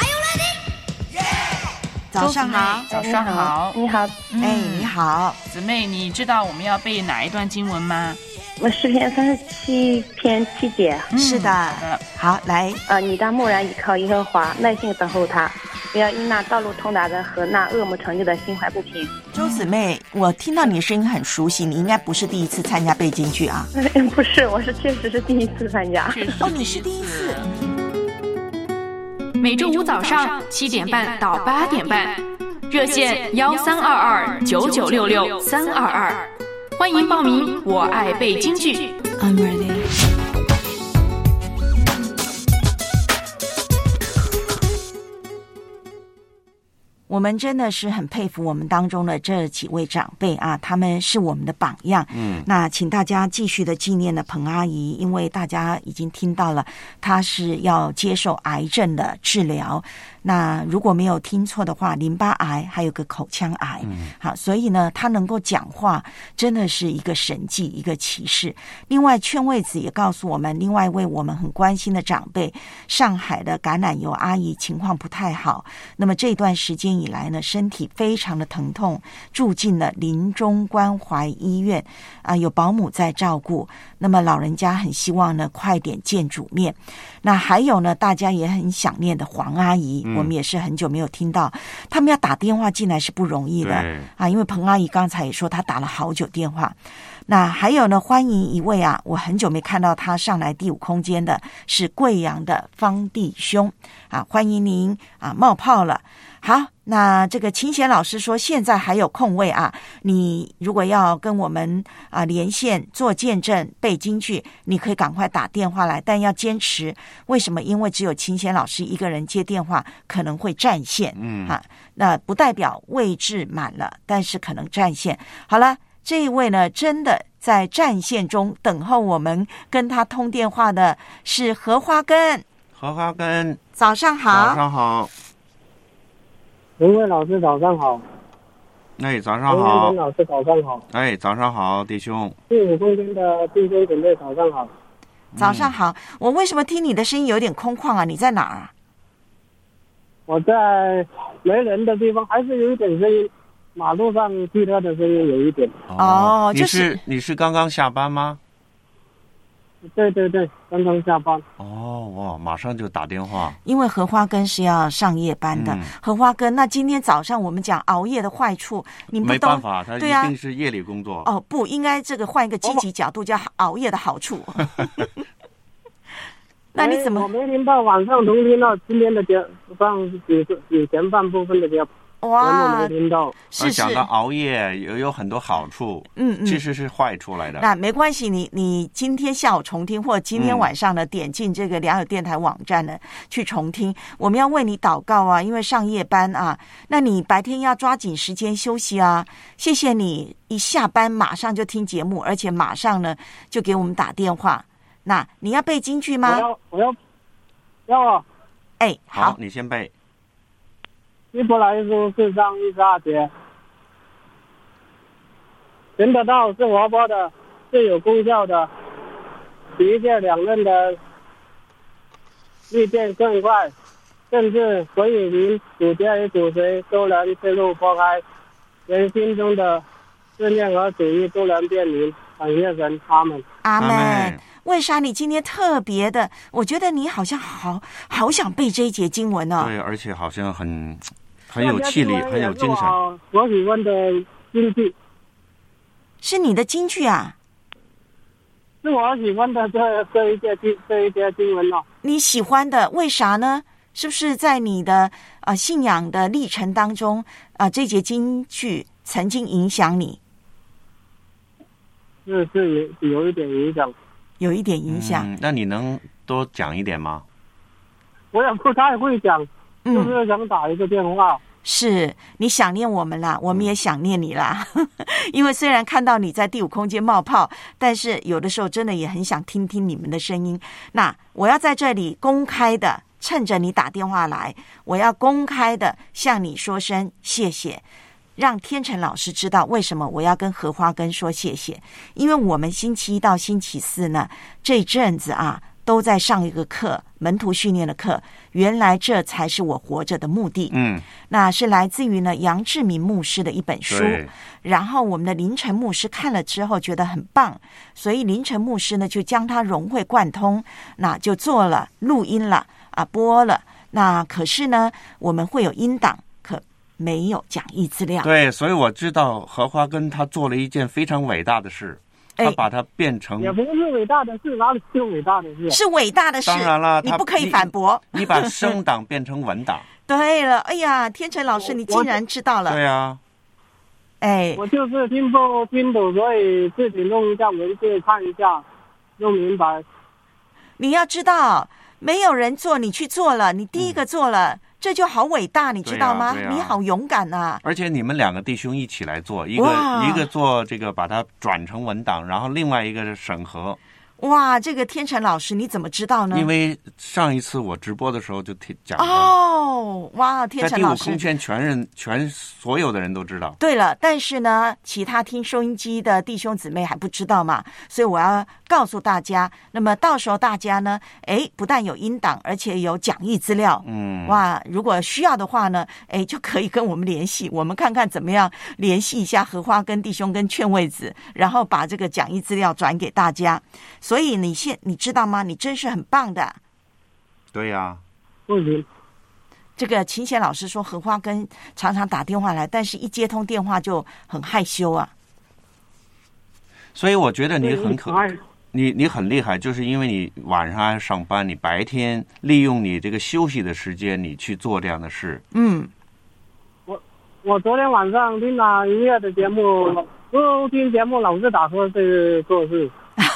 早上好， 早上好， 你好， 哎，你好， 姊妹，你知道我们要背哪一段经文吗？ 我诗篇三十七篇七节。 嗯、是的，好，来， 呃，你当默然依靠耶和华，耐心等候他，不要因那道路通达的和那恶魔成就的心怀不平。 周姊妹，我听到你的声音很熟悉，你应该不是第一次参加背京剧啊？ 不是，我是确实是第一次参加。 哦，你是第一次。 每周五早上七点半到八点半，热线幺三二二九九六六三二二，欢迎报名。我爱背京剧。I'm ready。 我们真的是很佩服我们当中的这几位长辈啊，他们是我们的榜样。嗯，那请大家继续的纪念了彭阿姨，因为大家已经听到了，她是要接受癌症的治疗。那如果没有听错的话，淋巴癌还有个口腔癌。嗯，好，所以呢，她能够讲话，真的是一个神迹，一个奇事。另外，劝慰子也告诉我们，另外一位我们很关心的长辈，上海的橄榄油阿姨情况不太好。那么这段时间以来呢，身体非常的疼痛，住进了临终关怀医院啊、呃，有保姆在照顾。那么老人家很希望呢，快点见主面。那还有呢，大家也很想念的黄阿姨，嗯、我们也是很久没有听到，他们要打电话进来是不容易的啊，因为彭阿姨刚才也说她打了好久电话。那还有呢，欢迎一位啊，我很久没看到他上来第五空间的是贵阳的方弟兄啊，欢迎您啊，冒泡了。好，那这个秦贤老师说现在还有空位啊，你如果要跟我们啊连线做见证背京剧，你可以赶快打电话来，但要坚持。为什么？因为只有秦贤老师一个人接电话可能会占线，嗯啊，那不代表位置满了，但是可能占线。好了，这一位呢，真的在战线中等候我们跟他通电话的是荷花根。 荷花根， 早上好。 早上好。 文慧老师早上好。 哎，早上好。 文老师早上好。 哎，早上好，弟兄。 第五空间的弟兄姐妹早上好。 早上好。我为什么听你的声音有点空旷啊？你在哪儿啊？ 我在没人的地方，还是有一点声音。马路上汽车的声音有一点。 哦， 你是你是刚刚下班吗？ 对对对，刚刚下班。 哦，哇，马上就打电话。 因为荷花根是要上夜班的，嗯、荷花根。那今天早上我们讲熬夜的坏处，你们不都没办法，他一定是夜里工作。 啊、哦，不应该这个换一个积极角度，叫熬夜的好处。那你怎么？ 我没听到晚上同听到今天的节放有有前半部分的节目。 哇， 没听到， 是是讲到熬夜有有很多好处，嗯嗯，其实是坏出来的。 那没关系，你你今天下午重听，或者今天晚上呢，嗯、点进这个良友电台网站呢去重听。我们要为你祷告啊，因为上夜班啊，那你白天要抓紧时间休息啊。谢谢你一下班马上就听节目，而且马上呢就给我们打电话。那你要背京剧吗？ 我要，我要，要啊。 哎，好， 好，你先背。 希伯来书四章一十二节，神的道是活泼的，是有功效的，比一切两刃的利剑更快，甚至魂与灵、主节与主髓都能刺入剖开，人心中的思念和主意都能辨明。感谢神，阿门。 阿门。为啥你今天特别的？我觉得你好像好好想背这一节经文哦。 对，而且好像很很有气力，很有精神。 我喜欢的京剧是你的京剧啊？ 是我喜欢的这这一节经这一节经文哦。 你喜欢的，为啥呢？是不是在你的啊、呃、信仰的历程当中啊、呃，这节京剧曾经影响你？ 是是有有一点影响。 有一点影响、 嗯，那你能多讲一点吗？ 我也不太会讲，就是想打一个电话。嗯、 是你想念我们啦，我们也想念你啦。因为虽然看到你在第五空间冒泡，但是有的时候真的也很想听听你们的声音。那我要在这里公开的，趁着你打电话来，我要公开的向你说声谢谢。让天成老师知道为什么我要跟荷花根说谢谢，因为我们星期一到星期四呢，这阵子啊都在上一个课，门徒训练的课。原来这才是我活着的目的。 嗯， 那是来自于呢杨志明牧师的一本书。然后我们的林晨牧师看了之后觉得很棒，所以林晨牧师呢就将它融会贯通，那就做了录音了啊，播了。那可是呢，我们会有音档，可没有讲义资料。 对，所以我知道荷花根他做了一件非常伟大的事，他把它变成也不是伟大的事，哪里是伟大的事？ 是伟大的事。 当然了， 你不可以反驳。 你, 你把声档变成文档。 对了，哎呀，天成老师，你竟然知道了。 对啊。 哎， 我就是听不清楚，所以自己弄一下文字看一下，弄明白。 你要知道，没有人做，你去做了，你第一个做了。嗯，这就好伟大，你知道吗？ 对啊对啊， 你好勇敢啊！ 而且你们两个弟兄一起来做，一个一个做这个把它转成文档，然后另外一个是审核。 哇，这个天成老师你怎么知道呢？ 因为上一次我直播的时候就讲哦，哇，天成老师在第五空间全人全所有的人都知道。 对了，但是呢，其他听收音机的弟兄姊妹还不知道嘛，所以我要告诉大家。那么到时候大家呢，哎，不但有音档，而且有讲义资料。 嗯， 哇，如果需要的话呢，哎，就可以跟我们联系，我们看看怎么样联系一下荷花跟弟兄跟劝慰子，然后把这个讲义资料转给大家。所以你现你知道吗？你真是很棒的。 对呀、啊， 嗯， 这个秦贤老师说荷花根常常打电话来，但是一接通电话就很害羞啊。 所以我觉得你很可爱，你你很厉害，就是因为你晚上还上班，你白天利用你这个休息的时间，你去做这样的事。 嗯， 我我昨天晚上听了音乐的节目，不听节目老是打错这个做事。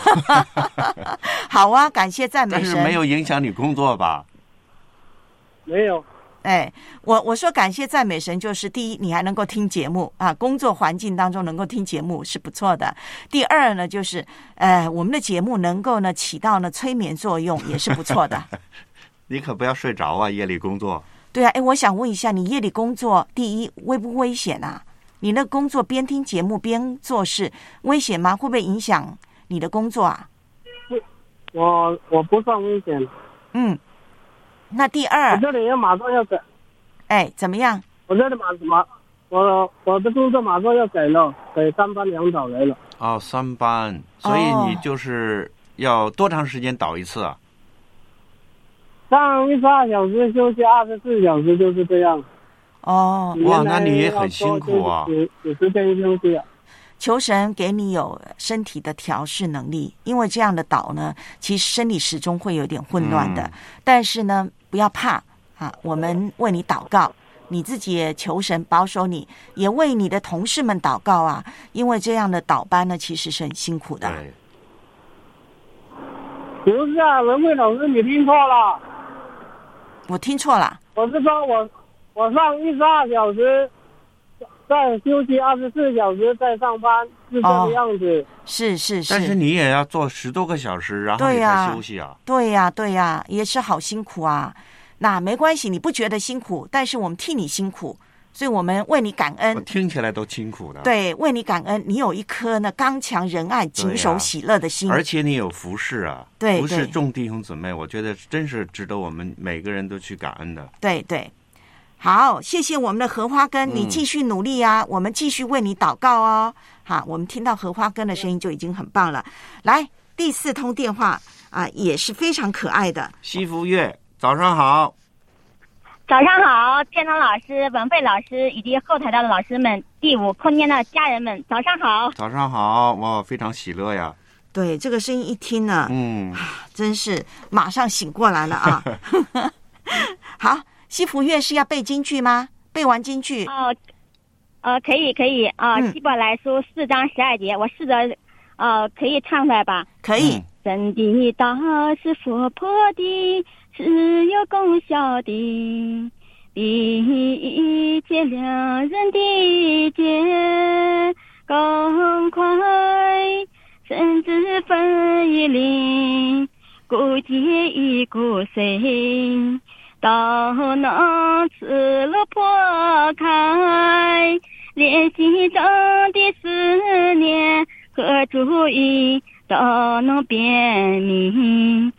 好啊，感谢赞美神。 但是没有影响你工作吧？ 没有。 哎，我我说感谢赞美神，就是第一，你还能够听节目啊，工作环境当中能够听节目是不错的。第二呢，就是呃，我们的节目能够呢起到呢催眠作用，也是不错的。 你可不要睡着啊，夜里工作。 对啊，哎，我想问一下，你夜里工作，第一危不危险啊？你那工作边听节目边做事，危险吗？会不会影响你的工作啊？ 我我不算危险。 嗯，那第二， 我这里要马上要改。 哎，怎么样？ 我这里马马，我我的工作马上要改了，改三班两导来了。 哦，三班，所以你就是要多长时间导一次啊？ 上一十二小时，休息二十四小时，就是这样。 哦， 哇，那你也很辛苦啊。 有有时间休息啊。 求神给你有身体的调试能力，因为这样的导呢，其实生理时钟会有点混乱的。嗯、但是呢，不要怕啊，我们为你祷告，你自己也求神保守你，也为你的同事们祷告啊，因为这样的导班呢，其实是很辛苦的。 不是啊，文慧老师，你听错了。 我听错了。 我是说我我上一十二小时。再休息二十四小时再上班是这个样子、哦、 是是是， 但是你也要做十多个小时然后你才休息啊。 对呀、啊、对呀、啊、也是好辛苦啊。那没关系，你不觉得辛苦，但是我们替你辛苦，所以我们为你感恩。 我听起来都辛苦的。 对，为你感恩，你有一颗呢刚强仁爱谨守喜乐的心、 啊、而且你有服侍啊， 对， 服侍众弟兄姊妹，我觉得真是值得我们每个人都去感恩的。 对对，好，谢谢我们的荷花根，你继续努力啊、嗯、我们继续为你祷告哦。好，我们听到荷花根的声音就已经很棒了。来，第四通电话啊、呃，也是非常可爱的。 西福月，早上好。 早上好，天堂老师、文慧老师以及后台的老师们，第五空间的家人们，早上好。 早上好，我非常喜乐呀。 对，这个声音一听呢， 嗯， 真是马上醒过来了啊。好。西福月是要背京剧吗？背完京剧哦，呃，可以可以啊。呃嗯、希伯来书四章十二节，我试着呃可以唱出来吧？ 可以。 神的道是活泼的，是有功效的，比一切两人的剑更快，甚至分一灵，骨节与骨髓。都能刺了破开，连心中的思念和主意都能辨明，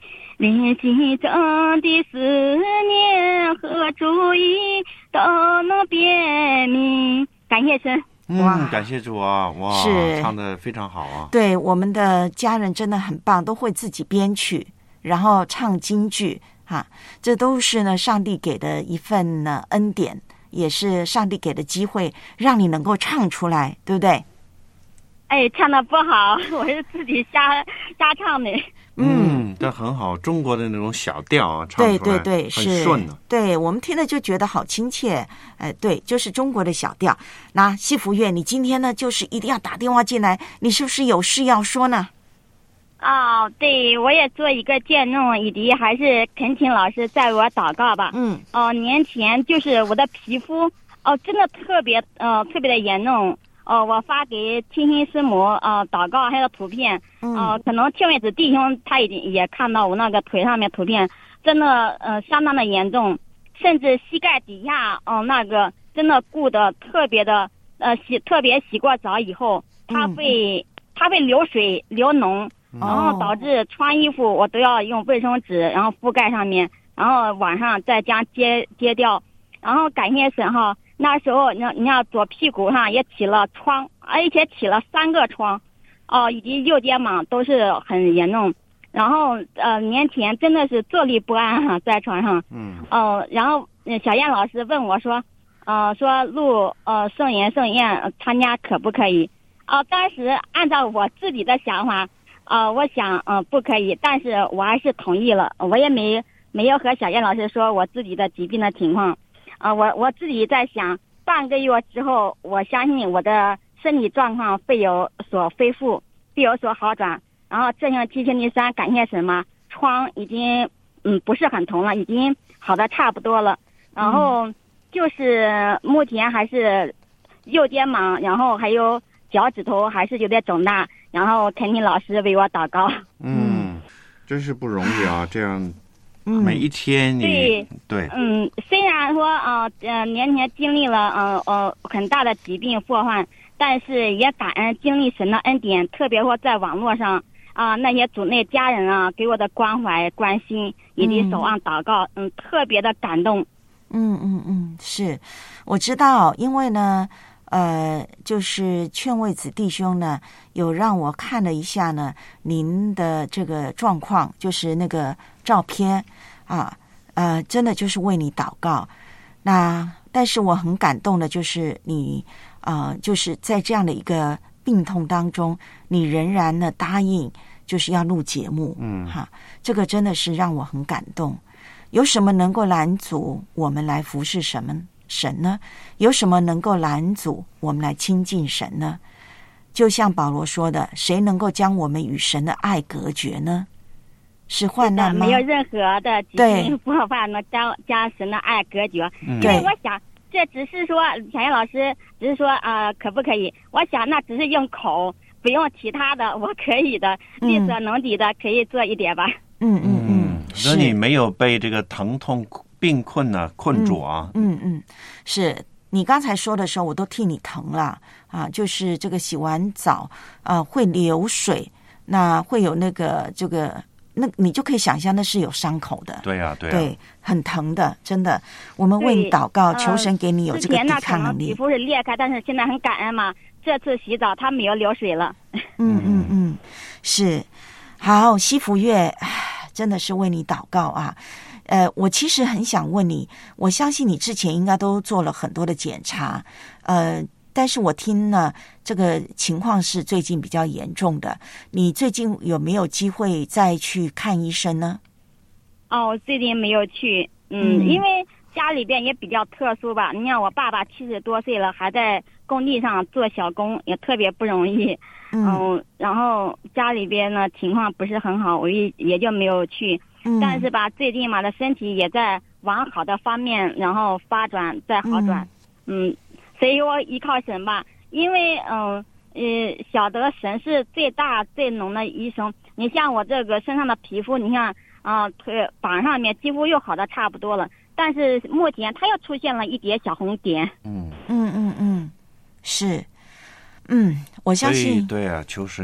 临心中的思念和主意都能辨明。感谢神。 嗯，感谢主啊！哇， 是唱得非常好啊！ 对，我们的家人真的很棒，都会自己编曲，然后唱京剧哈，这都是呢上帝给的一份呢恩典，也是上帝给的机会，让你能够唱出来，对不对？ 哎，唱的不好，我是自己瞎瞎唱的。 嗯，这很好，中国的那种小调啊，唱出来对对对， 很顺的。 对，我们听了就觉得好亲切。哎，对，就是中国的小调。那西福月，你今天呢，就是一定要打电话进来，你是不是有事要说呢？ 哦，对，我也做一个见证，以及还是恳请老师在我祷告吧。 嗯。 哦、呃，年前就是我的皮肤哦、呃，真的特别呃特别的严重。哦、呃，我发给亲亲师母呃祷告还有图片。嗯。呃，可能听位子弟兄他已经也看到我那个腿上面图片，真的呃相当的严重，甚至膝盖底下哦、呃、那个真的鼓得特别的呃洗特别洗过澡以后，它会、嗯、它会流水流脓。然后导致穿衣服我都要用卫生纸，然后覆盖上面，然后晚上再将揭揭掉。然后感谢神哈，那时候你你看左屁股上也起了疮，而且起了三个疮，哦，以及右肩膀都是很严重。然后呃年前真的是坐立不安哈，在床上。嗯。哦、呃，然后小燕老师问我说，呃说录呃圣言圣宴参加可不可以？哦、呃，当时按照我自己的想法。呃，我想，呃，不可以，但是我还是同意了。我也没没有和小燕老师说我自己的疾病的情况，啊、呃，我我自己在想，半个月之后，我相信我的身体状况会有所恢复，会有所好转。然后这星期星期三，感谢神嘛，疮已经嗯不是很疼了，已经好的差不多了。然后就是目前还是右肩膀，然后还有脚趾头还是有点肿大。然后恳请老师为我祷告。 嗯，真是不容易啊！这样，每一天你、嗯、对对， 嗯，虽然说啊呃年前经历了呃呃很大的疾病祸患，但是也感恩经历神的恩典，特别说在网络上啊、呃、那些组内家人啊给我的关怀关心以及守望祷告，嗯，嗯特别的感动。 嗯嗯嗯，是，我知道，因为呢。呃，就是劝慰子弟兄呢，有让我看了一下呢，您的这个状况，就是那个照片啊，呃，真的就是为你祷告。那但是我很感动的，就是你啊、呃，就是在这样的一个病痛当中，你仍然呢答应就是要录节目，嗯，哈，这个真的是让我很感动。有什么能够拦阻我们来服侍什么？神呢？有什么能够拦阻我们来亲近神呢？就像保罗说的，谁能够将我们与神的爱隔绝呢？是患难吗？ 没有任何的疾病祸患能将将神的爱隔绝。因为我想，这只是说，小燕老师只是说啊、呃，可不可以？我想那只是用口，不用其他的，我可以的，力所能及的可以做一点吧。 嗯嗯嗯， 那你没有被这个疼痛病困呢、啊、困住啊？ 嗯 嗯, 嗯，是你刚才说的时候，我都替你疼了啊！就是这个洗完澡啊会流水，那会有那个这个那，你就可以想象那是有伤口的。 对啊，对啊， 对，很疼的，真的。我们为你祷告，求神给你有这个抵抗能力。 皮肤是裂开，但是现在很感恩嘛，这次洗澡它没有流水了。 嗯嗯嗯，是好，西福月真的是为你祷告啊。呃，我其实很想问你，我相信你之前应该都做了很多的检查，呃，但是我听呢，这个情况是最近比较严重的。你最近有没有机会再去看医生呢？ 哦，我最近没有去，嗯，嗯因为家里边也比较特殊吧。你看我爸爸七十多岁了，还在工地上做小工，也特别不容易。嗯、呃，然后家里边呢情况不是很好，我也也就没有去。嗯、但是吧，最近嘛的身体也在往好的方面，然后发展在好转。嗯，嗯所以我依靠神吧，因为嗯 呃, 呃晓得神是最大最能的医生。你像我这个身上的皮肤，你看啊，腿、呃、膀上面几乎又好的差不多了，但是目前它又出现了一点小红点。 嗯嗯嗯嗯，是，嗯，我相信。 对啊，求神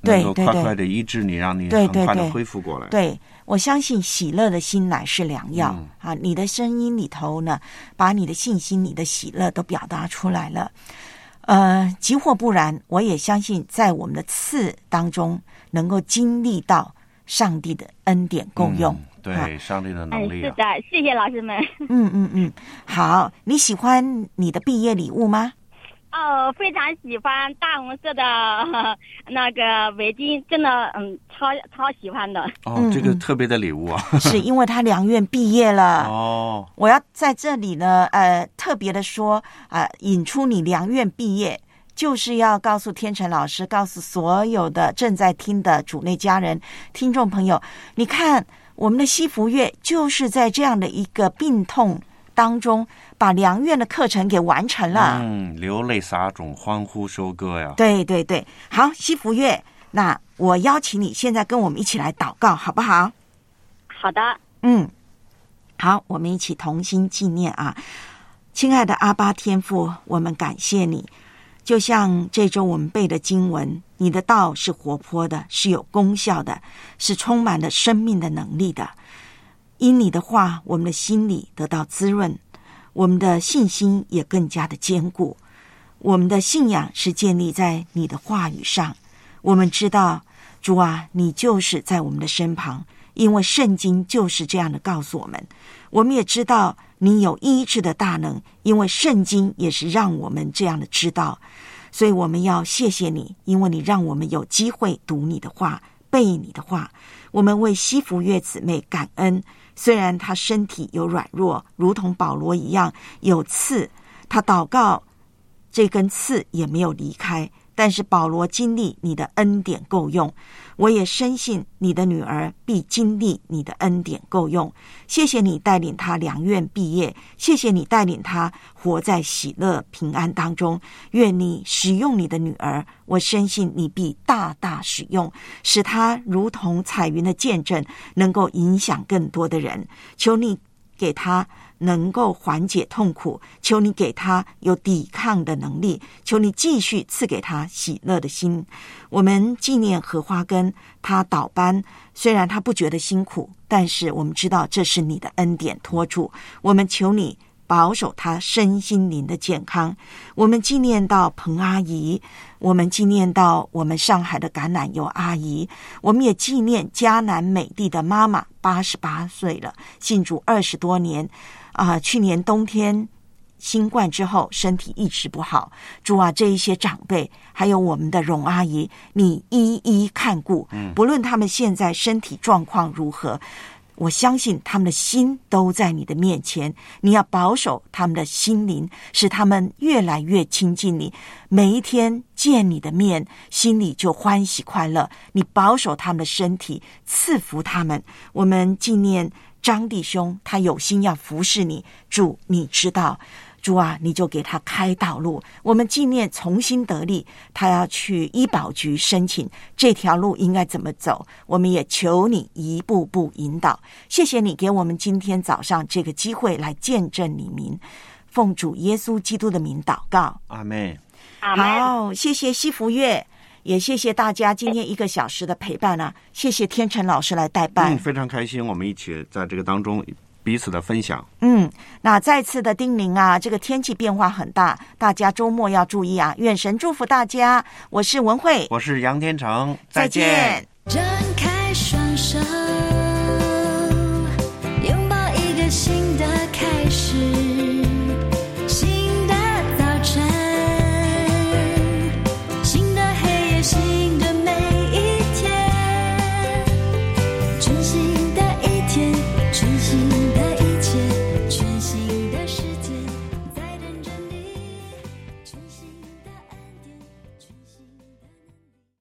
能够快快的医治你，让你很快的恢复过来。 对，我相信喜乐的心乃是良药、嗯、啊！你的声音里头呢，把你的信心、你的喜乐都表达出来了。呃，即或不然，我也相信在我们的次当中，能够经历到上帝的恩典够用。嗯对、啊、上帝的能力、 啊哎、是的，谢谢老师们。 嗯嗯嗯，好，你喜欢你的毕业礼物吗？ 哦，非常喜欢大红色的那个围巾，真的嗯，超超喜欢的。 哦，这个特别的礼物啊， 是因为他良院毕业了。 哦， 我要在这里呢，呃，特别的说啊、呃，引出你良院毕业。就是要告诉天成老师，告诉所有的正在听的主内家人、听众朋友，你看我们的西福月就是在这样的一个病痛当中，把良院的课程给完成了。 嗯，流泪撒种，欢呼收割呀！ 对对对，好，西福月，那我邀请你现在跟我们一起来祷告，好不好？ 好的。 嗯，好，我们一起同心纪念啊，亲爱的阿爸天父，我们感谢你。就像这周我们背的经文，你的道是活泼的，是有功效的，是充满了生命的能力的。因你的话，我们的心里得到滋润，我们的信心也更加的坚固。我们的信仰是建立在你的话语上。我们知道，主啊，你就是在我们的身旁，因为圣经就是这样的告诉我们。我们也知道你有医治的大能，因为圣经也是让我们这样的知道。所以我们要谢谢你，因为你让我们有机会读你的话，背你的话。我们为西福月姊妹感恩，虽然她身体有软弱，如同保罗一样有刺，她祷告这根刺也没有离开，但是保罗经历你的恩典够用。我也深信你的女儿必经历你的恩典够用。谢谢你带领她良院毕业，谢谢你带领她活在喜乐平安当中。愿你使用你的女儿，我深信你必大大使用，使她如同彩云的见证，能够影响更多的人。求你给她能够缓解痛苦，求你给他有抵抗的能力，求你继续赐给他喜乐的心。我们纪念荷花根，他倒班，虽然他不觉得辛苦，但是我们知道这是你的恩典托住。我们求你保守他身心灵的健康。我们纪念到彭阿姨，我们纪念到我们上海的橄榄油阿姨，我们也纪念嘉南美地的妈妈，八十八岁了，信主二十多年啊、呃，去年冬天新冠之后身体一直不好。主啊，这一些长辈还有我们的荣阿姨，你一一看顾，不论他们现在身体状况如何，我相信他们的心都在你的面前，你要保守他们的心灵，使他们越来越亲近你，每一天见你的面，心里就欢喜快乐。你保守他们的身体，赐福他们。我们纪念张弟兄，他有心要服侍你，主你知道，主啊，你就给他开道路。我们纪念重新得力，他要去医保局申请，这条路应该怎么走，我们也求你一步步引导。谢谢你给我们今天早上这个机会来见证你名，奉主耶稣基督的名祷告， 阿们。 好，谢谢西福月，也谢谢大家今天一个小时的陪伴啊！谢谢天成老师来代班， 嗯，非常开心，我们一起在这个当中彼此的分享。 嗯，那再次的叮咛啊，这个天气变化很大，大家周末要注意啊！愿神祝福大家。我是文慧， 我是杨天成， 再见。 张开双手。